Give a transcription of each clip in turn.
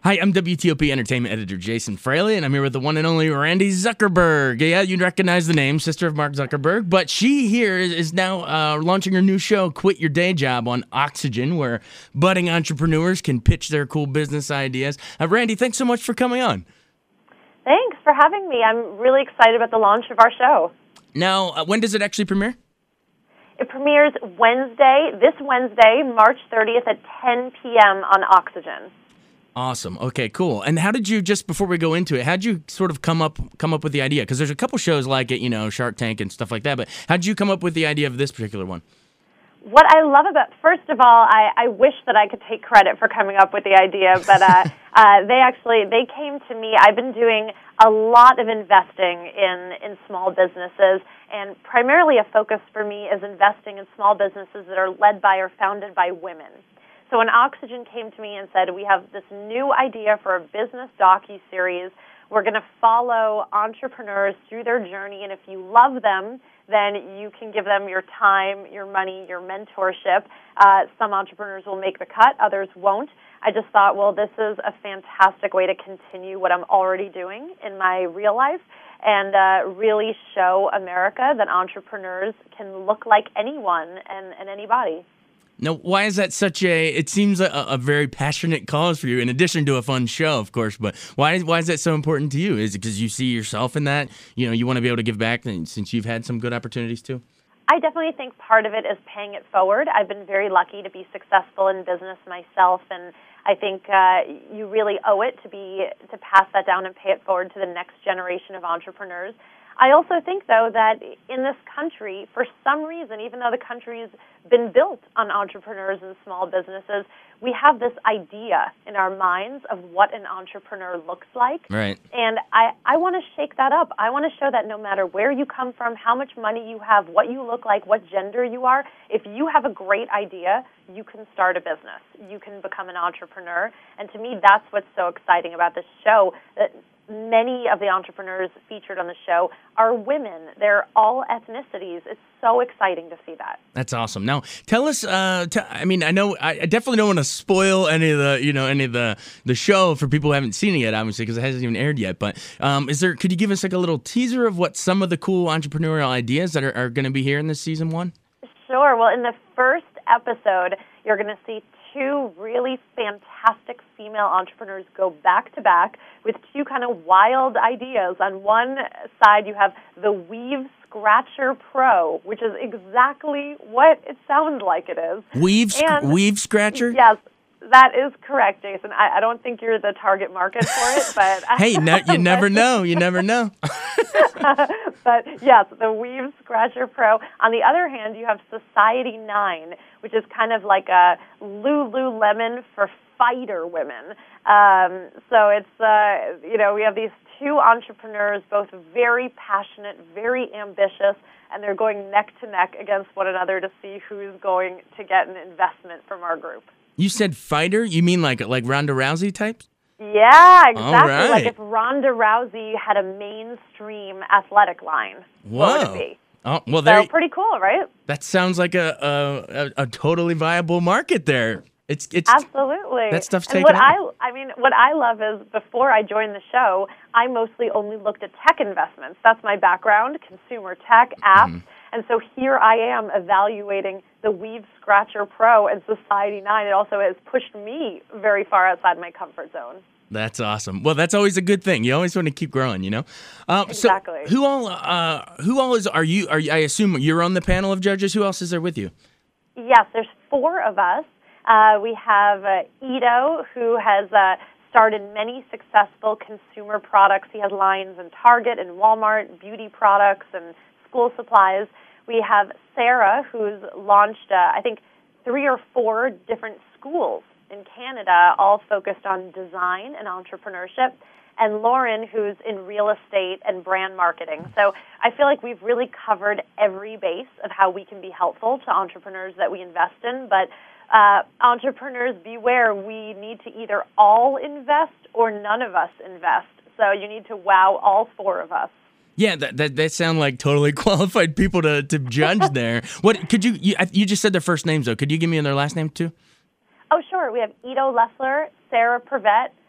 Hi, I'm WTOP Entertainment Editor Jason Fraley, and I'm here with the one and only Randy Zuckerberg. Yeah, you recognize the name, sister of Mark Zuckerberg, but she here is now launching her new show, Quit Your Day Job, on Oxygen, where budding entrepreneurs can pitch their cool business ideas. Randy, thanks so much for coming on. Thanks for having me. I'm really excited about the launch of our show. Now, when does it actually premiere? It premieres this Wednesday, March 30th at 10 p.m. on Oxygen. Awesome. Okay, cool. And how did you, just before we go into it, how'd you sort of come up with the idea? Because there's a couple shows like it, Shark Tank and stuff like that, but how'd you come up with the idea of this particular one? What I love about, first of all, I wish that I could take credit for coming up with the idea, but they came to me. I've been doing a lot of investing in small businesses, and primarily a focus for me is investing in small businesses that are led by or founded by women. So when Oxygen came to me and said, we have this new idea for a business docuseries, we're going to follow entrepreneurs through their journey, and if you love them, then you can give them your time, your money, your mentorship. Some entrepreneurs will make the cut, others won't. I just thought, well, this is a fantastic way to continue what I'm already doing in my real life and really show America that entrepreneurs can look like anyone and anybody. Now, why is that it seems a very passionate cause for you, in addition to a fun show, of course, but why is that so important to you? Is it because you see yourself in that? You want to be able to give back since you've had some good opportunities too? I definitely think part of it is paying it forward. I've been very lucky to be successful in business myself, and I think you really owe it to pass that down and pay it forward to the next generation of entrepreneurs. I also think, though, that in this country, for some reason, even though the country's been built on entrepreneurs and small businesses, we have this idea in our minds of what an entrepreneur looks like. Right. And I want to shake that up. I want to show that no matter where you come from, how much money you have, what you look like, what gender you are, if you have a great idea, you can start a business. You can become an entrepreneur. And to me, that's what's so exciting about this show, that many of the entrepreneurs featured on the show are women. They're all ethnicities. It's so exciting to see that. That's awesome. Now, tell us. I know I definitely don't want to spoil any of the show for people who haven't seen it yet, obviously, because it hasn't even aired yet. But could you give us like a little teaser of what some of the cool entrepreneurial ideas that are going to be here in this season one? Sure. Well, in the first episode, you're going to see two really fantastic female entrepreneurs go back to back with two kind of wild ideas. On one side, you have the Weave Scratcher Pro, which is exactly what it sounds like it is. Weave Scratcher? Yes, that is correct, Jason. I don't think you're the target market for it, but hey, you never know. You never know. But yes, the Weave Scratcher Pro. On the other hand, you have Society 9, which is kind of like a Lululemon for fighter women. So it's we have these two entrepreneurs, both very passionate, very ambitious, and they're going neck to neck against one another to see who's going to get an investment from our group. You said fighter? You mean like Ronda Rousey types? Yeah, exactly. All right. Like if Ronda Rousey had a mainstream athletic line, what would it be? Oh, well, so pretty cool, right? That sounds like a totally viable market there. It's absolutely that stuff's taken off. What I love is before I joined the show, I mostly only looked at tech investments. That's my background, consumer tech, apps. Mm-hmm. And so here I am evaluating the Weave Scratcher Pro and Society 9. It also has pushed me very far outside my comfort zone. That's awesome. Well, that's always a good thing. You always want to keep growing, Exactly. So who all are you? I assume you're on the panel of judges. Who else is there with you? Yes, there's four of us. We have Ido, who has started many successful consumer products. He has lines in Target and Walmart, beauty products and school supplies. We have Sarah, who's launched, 3 or 4 different schools in Canada, all focused on design and entrepreneurship. And Lauren, who's in real estate and brand marketing. So I feel like we've really covered every base of how we can be helpful to entrepreneurs that we invest in. But entrepreneurs, beware, we need to either all invest or none of us invest. So you need to wow all 4 of us. Yeah, that sound like totally qualified people to judge there. What could you just said their first names though? Could you give me their last name too? Oh, sure. We have Ido Leffler, Sarah Prevet,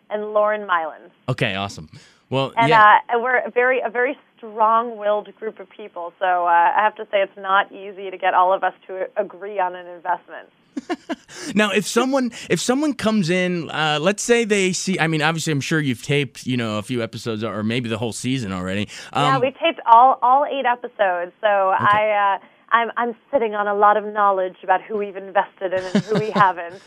and Lauren Mylan. Okay, awesome. Well, And yeah. we're a very strong-willed group of people, so I have to say it's not easy to get all of us to agree on an investment. Now, if someone comes in, let's say they see, I mean, obviously, I'm sure you've taped, a few episodes or maybe the whole season already. Yeah, we taped all 8 episodes, so okay. I'm sitting on a lot of knowledge about who we've invested in and who we haven't.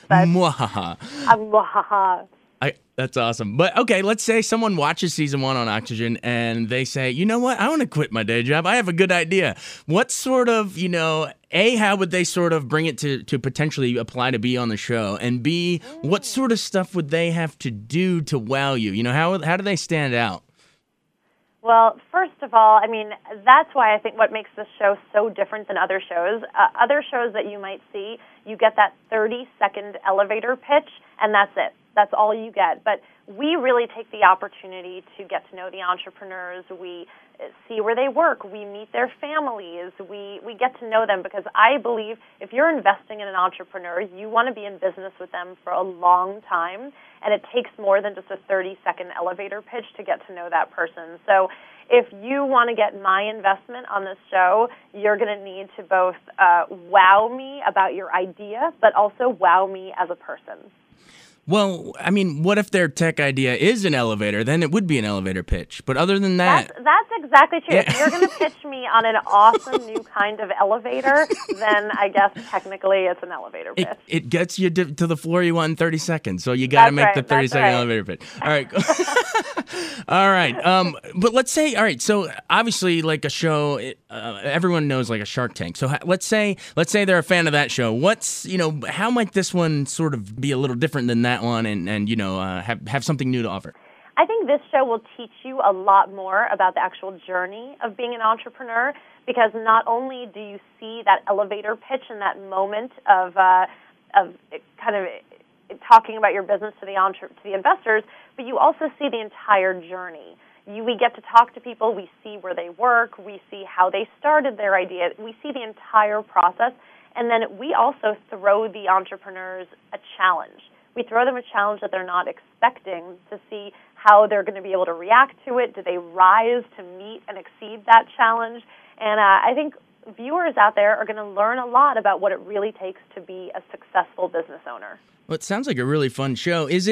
Mwahaha. That's awesome. But okay, let's say someone watches season 1 on Oxygen and they say, you know what, I want to quit my day job. I have a good idea. What sort of, how would they sort of bring it to potentially apply to be on the show? And B, what sort of stuff would they have to do to wow you? How do they stand out? Well, first of all, I mean, that's why I think what makes this show so different than other shows. Other shows that you might see, you get that 30-second elevator pitch, and that's it. That's all you get. But we really take the opportunity to get to know the entrepreneurs. We see where they work. We meet their families. We get to know them because I believe if you're investing in an entrepreneur, you want to be in business with them for a long time, and it takes more than just a 30-second elevator pitch to get to know that person. So if you want to get my investment on this show, you're going to need to both wow me about your idea, but also wow me as a person. Well, I mean, what if their tech idea is an elevator? Then it would be an elevator pitch. But other than that... That's exactly true. Yeah. If you're going to pitch me on an awesome new kind of elevator, then I guess technically it's an elevator pitch. It gets you to the floor you want in 30 seconds, so you got to make the 30-second elevator pitch. All right. All right. But let's say, all right, so obviously like a show, everyone knows like a Shark Tank. So let's say they're a fan of that show. What's, how might this one sort of be a little different than that one and have something new to offer? I think this show will teach you a lot more about the actual journey of being an entrepreneur because not only do you see that elevator pitch and that moment of kind of talking about your business to the investors, but you also see the entire journey. We get to talk to people. We see where they work. We see how they started their idea. We see the entire process, and then we also throw the entrepreneurs a challenge. We throw them a challenge that they're not expecting to see how they're going to be able to react to it. Do they rise to meet and exceed that challenge? And I think viewers out there are going to learn a lot about what it really takes to be a successful business owner. Well, it sounds like a really fun show. Is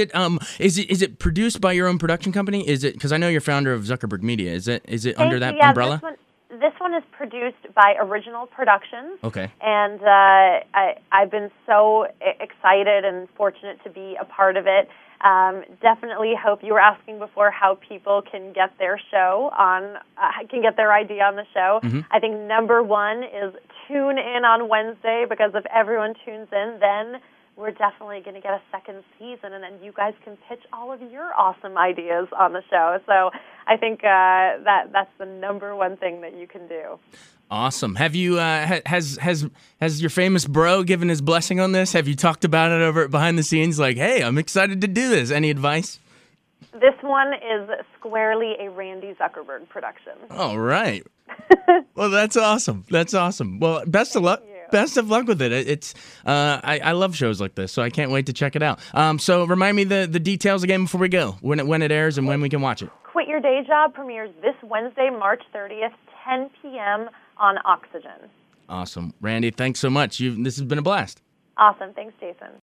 it produced by your own production company? Is it, because I know you're founder of Zuckerberg Media? Is it under that umbrella? This one is produced by Original Productions. Okay. And I've been so excited and fortunate to be a part of it. Definitely hope you were asking before how people can get their show on, can get their idea on the show. Mm-hmm. I think number one is tune in on Wednesday because if everyone tunes in, then we're definitely going to get a second season, and then you guys can pitch all of your awesome ideas on the show. So I think that's the number one thing that you can do. Awesome. Have you has your famous bro given his blessing on this? Have you talked about it over behind the scenes? Like, hey, I'm excited to do this. Any advice? This one is squarely a Randy Zuckerberg production. All right. Well, that's awesome. That's awesome. Well, best of luck. Best of luck with it. It's I love shows like this, so I can't wait to check it out. So remind me the details again before we go, when it airs and when we can watch it. Quit Your Day Job premieres this Wednesday, March 30th, 10 p.m. on Oxygen. Awesome. Randy, thanks so much. This has been a blast. Awesome. Thanks, Jason.